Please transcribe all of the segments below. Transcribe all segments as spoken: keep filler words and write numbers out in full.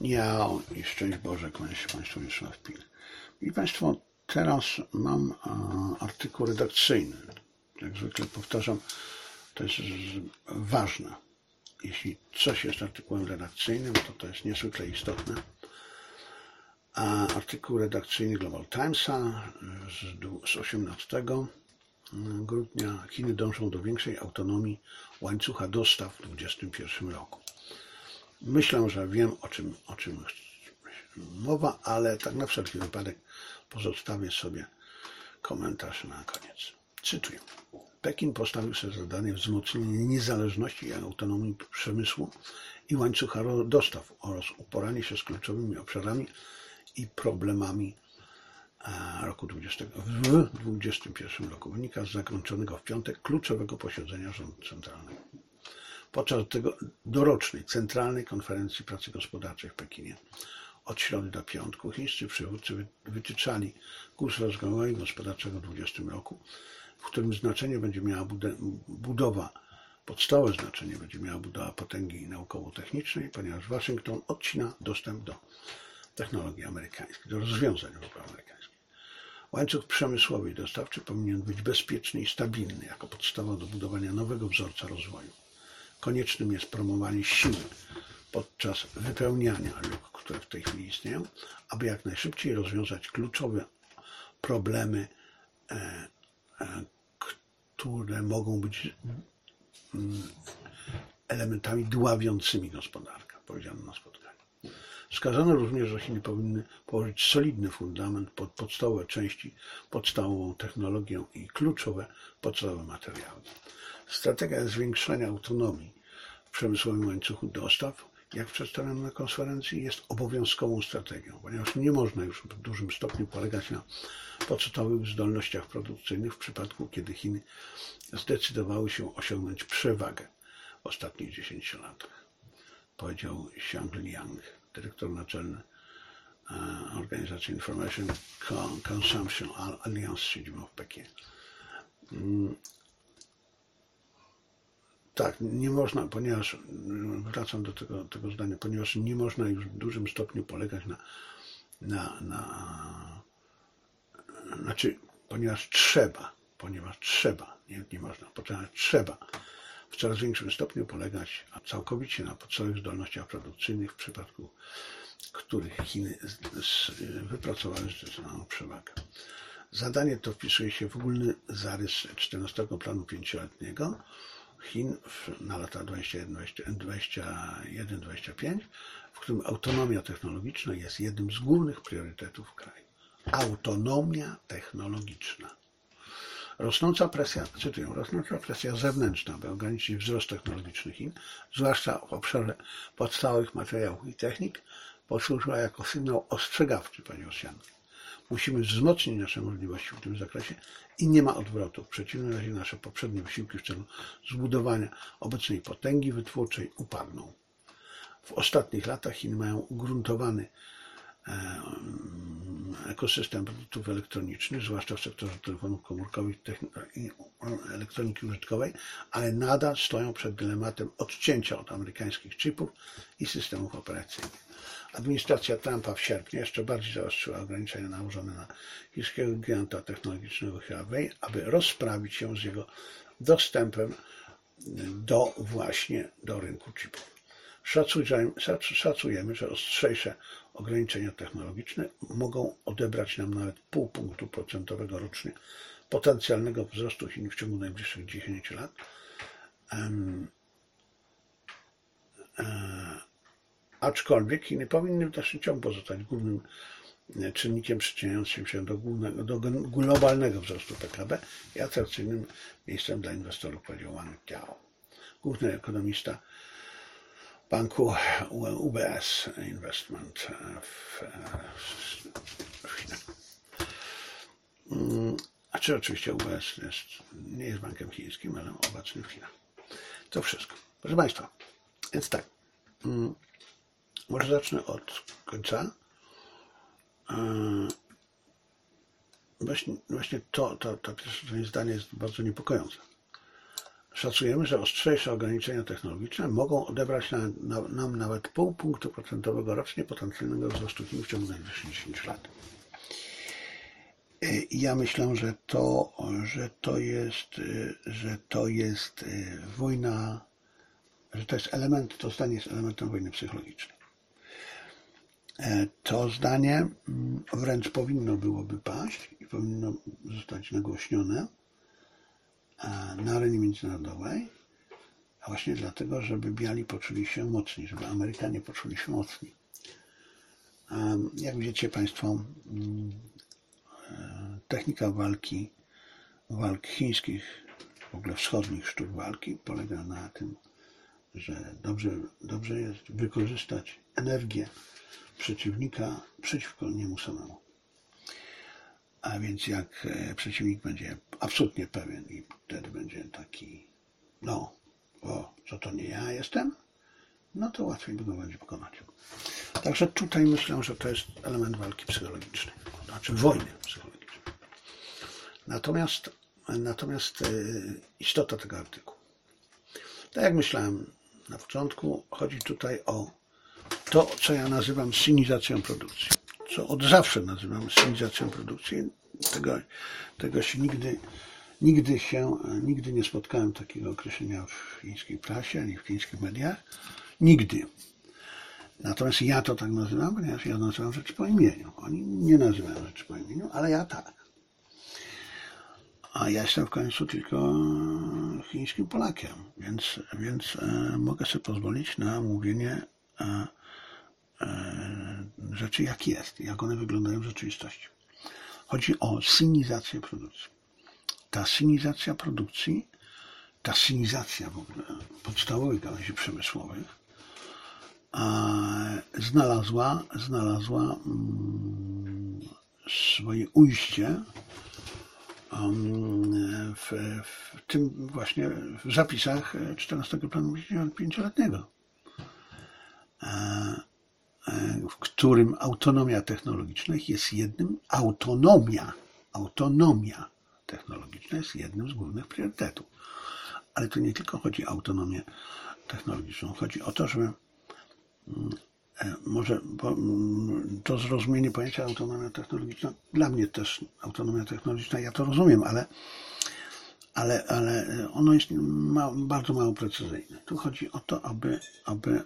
Ja i szczęść Boże, kłaniam się Państwu jeszcze raz pilnie. I Państwo, teraz mam e, artykuł redakcyjny. Jak zwykle powtarzam, to jest ważne. Jeśli coś jest artykułem redakcyjnym, to to jest niezwykle istotne. A artykuł redakcyjny Global Timesa z osiemnastego grudnia. Chiny dążą do większej autonomii łańcucha dostaw w dwudziestym pierwszym roku. Myślę, że wiem, o czym, o czym mowa, ale tak na wszelki wypadek pozostawię sobie komentarz na koniec. Cytuję. Pekin postawił sobie zadanie wzmocnienia niezależności i autonomii przemysłu i łańcucha dostaw oraz uporanie się z kluczowymi obszarami i problemami roku dwudziestego w dwudziestym pierwszym roku. Wynika z zakończonego w piątek kluczowego posiedzenia rządu centralnego. Podczas tego dorocznej Centralnej Konferencji Pracy Gospodarczej w Pekinie od środy do piątku chińscy przywódcy wytyczali kurs rozwoju gospodarczego w dwudziestym roku, w którym znaczenie będzie miała budowa, podstawowe znaczenie będzie miała budowa potęgi naukowo-technicznej, ponieważ Waszyngton odcina dostęp do technologii amerykańskich, do rozwiązań amerykańskich. Łańcuch przemysłowy i dostawczy powinien być bezpieczny i stabilny jako podstawa do budowania nowego wzorca rozwoju. Koniecznym jest promowanie siły podczas wypełniania luk, które w tej chwili istnieją, aby jak najszybciej rozwiązać kluczowe problemy, e, e, które mogą być mm, elementami dławiącymi gospodarkę, powiedziano na spotkaniu. Wskazano również, że Chiny powinny położyć solidny fundament pod podstawowe części, podstawową technologię i kluczowe podstawowe materiały. Strategia zwiększania autonomii w przemysłowym łańcuchu dostaw, jak przedstawiono na konferencji, jest obowiązkową strategią, ponieważ nie można już w dużym stopniu polegać na podstawowych zdolnościach produkcyjnych w przypadku, kiedy Chiny zdecydowały się osiągnąć przewagę w ostatnich dziesięciu latach, powiedział Xiang Liang, dyrektor naczelny organizacji Information Consumption Alliance z siedzibą w Pekinie. Tak, nie można, ponieważ, wracam do tego, tego zdania, ponieważ nie można już w dużym stopniu polegać na, na, na znaczy, ponieważ trzeba, ponieważ trzeba, nie, nie można, ponieważ trzeba w coraz większym stopniu polegać całkowicie na podstawowych zdolnościach produkcyjnych, w przypadku których Chiny wypracowały zdecydowaną przewagę. Zadanie to wpisuje się w ogólny zarys czternastego planu pięcioletniego Chin na lata dwudziesty pierwszy do dwudziestego piątego, w którym autonomia technologiczna jest jednym z głównych priorytetów kraju. Autonomia technologiczna. Rosnąca presja, cytuję, rosnąca presja zewnętrzna, by ograniczyć wzrost technologiczny Chin, zwłaszcza w obszarze podstawowych materiałów i technik, posłużyła jako sygnał ostrzegawczy, panie Rosjan. Musimy wzmocnić nasze możliwości w tym zakresie i nie ma odwrotu. W przeciwnym razie nasze poprzednie wysiłki w celu zbudowania obecnej potęgi wytwórczej upadną. W ostatnich latach Chiny mają ugruntowany ekosystem produktów elektronicznych, zwłaszcza w sektorze telefonów komórkowych i elektroniki użytkowej, ale nadal stoją przed dylematem odcięcia od amerykańskich chipów i systemów operacyjnych. Administracja Trumpa w sierpniu jeszcze bardziej zaostrzyła ograniczenia nałożone na chińskiego giganta technologicznego Huawei, aby rozprawić się z jego dostępem do właśnie do rynku chipów. Szacujemy, że ostrzejsze ograniczenia technologiczne mogą odebrać nam nawet pół punktu procentowego rocznie potencjalnego wzrostu Chin w ciągu najbliższych dziesięciu lat. Um, um, Aczkolwiek Chiny powinny w dalszym ciągu pozostać głównym czynnikiem przyczyniającym się do, głównego, do globalnego wzrostu P K B i atrakcyjnym miejscem dla inwestorów, powiedział Wang Jiao, główny ekonomista banku U B S Investment w, w Chinach. A czy oczywiście U B S jest, nie jest bankiem chińskim, ale obecnym w Chinach. To wszystko. Proszę Państwa, więc tak. Może zacznę od końca. Właśnie, właśnie to, to, to pierwsze zdanie jest bardzo niepokojące. Szacujemy, że ostrzejsze ograniczenia technologiczne mogą odebrać nam, na, nam nawet pół punktu procentowego rocznie potencjalnego wzrostu Chin w ciągu najbliższych dziesięciu lat. Ja myślę, że to, że to jest, że to jest wojna, że to jest element, to zdanie jest elementem wojny psychologicznej. To zdanie wręcz powinno byłoby paść i powinno zostać nagłośnione na arenie międzynarodowej, a właśnie dlatego, żeby biali poczuli się mocni, żeby Amerykanie poczuli się mocni. Jak widzicie Państwo, technika walki, walk chińskich, w ogóle wschodnich sztuk walki polega na tym, że dobrze, dobrze jest wykorzystać energię przeciwnika przeciwko niemu samemu. A więc jak przeciwnik będzie absolutnie pewien i wtedy będzie taki, no, o, co to nie ja jestem, no to łatwiej by go będzie pokonać. Także tutaj myślę, że to jest element walki psychologicznej, znaczy wojny psychologicznej. Natomiast, natomiast istota tego artykułu. Tak jak myślałem na początku, chodzi tutaj o to, co ja nazywam sinizacją produkcji. Co od zawsze nazywam sinizacją produkcji. Tego, tego się nigdy, nigdy się, nigdy nie spotkałem takiego określenia w chińskiej prasie, ani w chińskich mediach. Nigdy. Natomiast ja to tak nazywam, ponieważ ja nazywam rzeczy po imieniu. Oni nie nazywają rzeczy po imieniu, ale ja tak. A ja jestem w końcu tylko chińskim Polakiem, więc, więc e, mogę sobie pozwolić na mówienie e, e, rzeczy jak jest, jak one wyglądają w rzeczywistości. Chodzi o sinizację produkcji. Ta sinizacja produkcji, ta sinizacja w ogóle podstawowych gałęzi przemysłowych e, znalazła, znalazła mm, swoje ujście W, w tym właśnie w zapisach czternastego planu pięcioletniego, w którym autonomia technologiczna jest jednym, autonomia, autonomia technologiczna jest jednym z głównych priorytetów. Ale tu nie tylko chodzi o autonomię technologiczną, chodzi o to, żeby może to zrozumienie pojęcia autonomia technologiczna, dla mnie też autonomia technologiczna, ja to rozumiem, ale, ale, ale ono jest ma, bardzo mało precyzyjne. Tu chodzi o to, aby, aby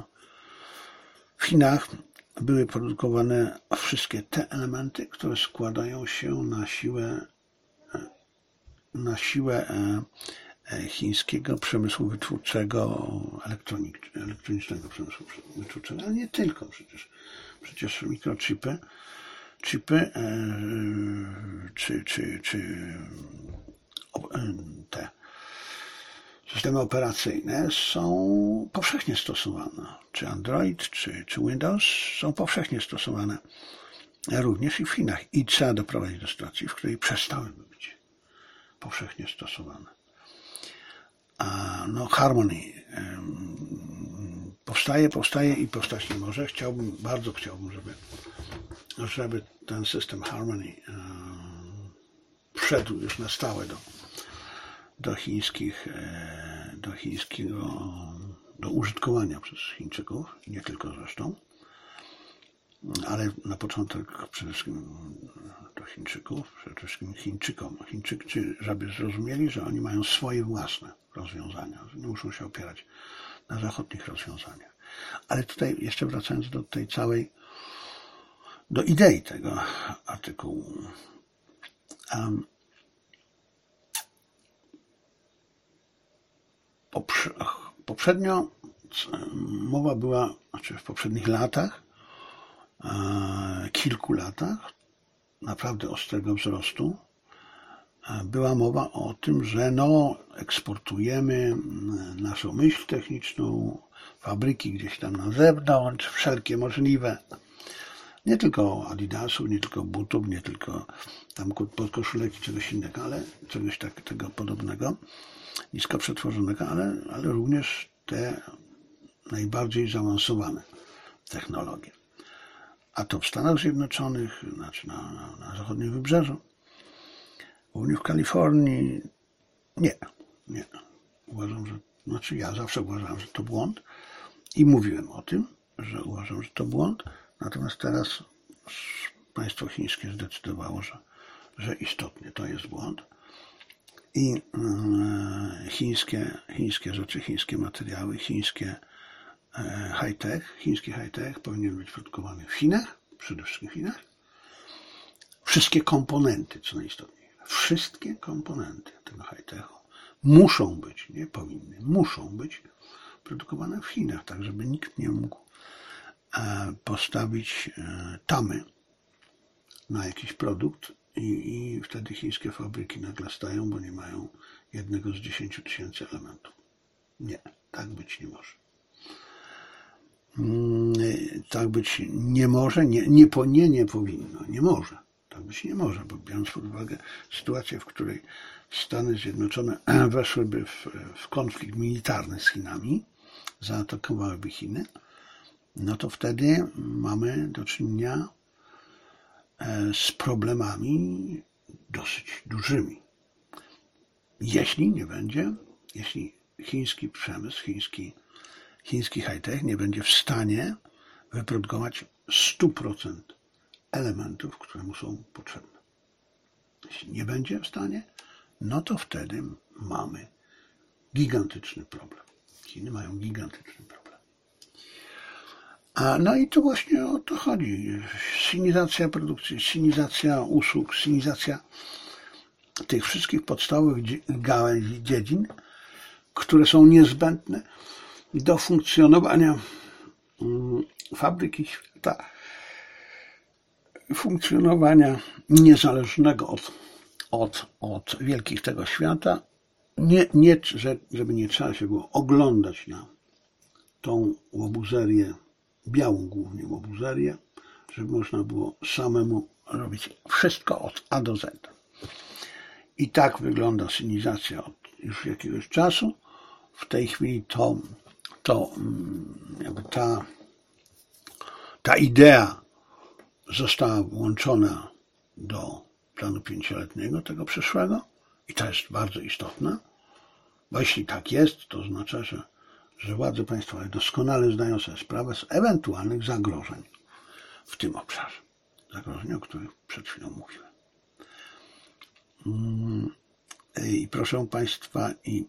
w Chinach były produkowane wszystkie te elementy, które składają się na siłę, na siłę chińskiego przemysłu wytwórczego, elektronicznego przemysłu wytwórczego, ale nie tylko przecież. Przecież mikrochipy, chipy, czy, czy, czy te systemy operacyjne są powszechnie stosowane. Czy Android, czy, czy Windows są powszechnie stosowane również i w Chinach. I trzeba doprowadzić do sytuacji, w której przestały być powszechnie stosowane. A no Harmony powstaje, powstaje i powstać nie może. Chciałbym, bardzo chciałbym, żeby, żeby ten system Harmony wszedł już na stałe do, do chińskich, do chińskiego, do użytkowania przez Chińczyków, nie tylko zresztą, ale na początek przede wszystkim do Chińczyków, przede wszystkim Chińczykom. Chińczycy, żeby zrozumieli, że oni mają swoje własne rozwiązania, że nie muszą się opierać na zachodnich rozwiązaniach. Ale tutaj jeszcze wracając do tej całej, do idei tego artykułu. Um, poprzednio mowa była, znaczy w poprzednich latach, kilku latach naprawdę ostrego wzrostu była mowa o tym, że no, eksportujemy naszą myśl techniczną, fabryki gdzieś tam na zewnątrz, wszelkie możliwe, nie tylko Adidasów, nie tylko butów, nie tylko tam podkoszulek i czegoś innego, ale czegoś tak, tego podobnego, nisko przetworzonego, ale, ale również te najbardziej zaawansowane technologie. A to w Stanach Zjednoczonych, znaczy na, na, na zachodnim wybrzeżu, głównie w Kalifornii, nie, nie. uważam, że, znaczy ja zawsze uważałem, że to błąd i mówiłem o tym, że uważam, że to błąd, natomiast teraz państwo chińskie zdecydowało, że, że istotnie to jest błąd i yy, chińskie, chińskie rzeczy, chińskie materiały, chińskie high-tech, chiński high-tech powinien być produkowany w Chinach, przede wszystkim w Chinach. Wszystkie komponenty, co najistotniejsze, wszystkie komponenty tego high-techu muszą być, nie powinny, muszą być produkowane w Chinach, tak żeby nikt nie mógł postawić tamy na jakiś produkt i, i wtedy chińskie fabryki nagle stają, bo nie mają jednego z dziesięciu tysięcy elementów. Nie, tak być nie może. Tak być nie może, nie, nie, nie, nie powinno, nie może. Tak być nie może, bo biorąc pod uwagę sytuację, w której Stany Zjednoczone weszłyby w, w konflikt militarny z Chinami, zaatakowałyby Chiny, no to wtedy mamy do czynienia z problemami dosyć dużymi. Jeśli nie będzie, jeśli chiński przemysł, chiński Chiński high-tech nie będzie w stanie wyprodukować stu procent elementów, które mu są potrzebne. Jeśli nie będzie w stanie, no to wtedy mamy gigantyczny problem. Chiny mają gigantyczny problem. A no i tu właśnie o to chodzi. Sinizacja produkcji, sinizacja usług, sinizacja tych wszystkich podstawowych gałęzi, dziedzin, które są niezbędne do funkcjonowania fabryki świata, funkcjonowania niezależnego od, od, od wielkich tego świata, nie, nie, żeby nie trzeba się było oglądać na tą łobuzerię, białą głównie łobuzerię, żeby można było samemu robić wszystko od A do Z. I tak wygląda sinizacja od już jakiegoś czasu. W tej chwili to to jakby ta, ta idea została włączona do planu pięcioletniego tego przyszłego i to jest bardzo istotne, bo jeśli tak jest, to oznacza, że, że władze państwowe doskonale zdają sobie sprawę z ewentualnych zagrożeń w tym obszarze. Zagrożeń, o których przed chwilą mówiłem. I proszę państwa, i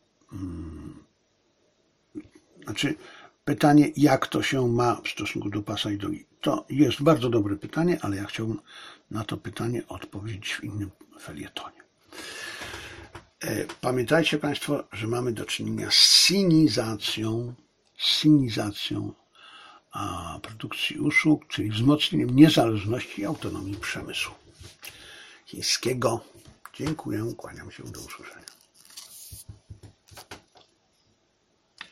Znaczy, pytanie, jak to się ma w stosunku do pasa i drogi, to jest bardzo dobre pytanie, ale ja chciałbym na to pytanie odpowiedzieć w innym felietonie. Pamiętajcie państwo, że mamy do czynienia z sinizacją, sinizacją a, produkcji usług, czyli wzmocnieniem niezależności i autonomii przemysłu chińskiego. Dziękuję, kłaniam się, do usłyszenia.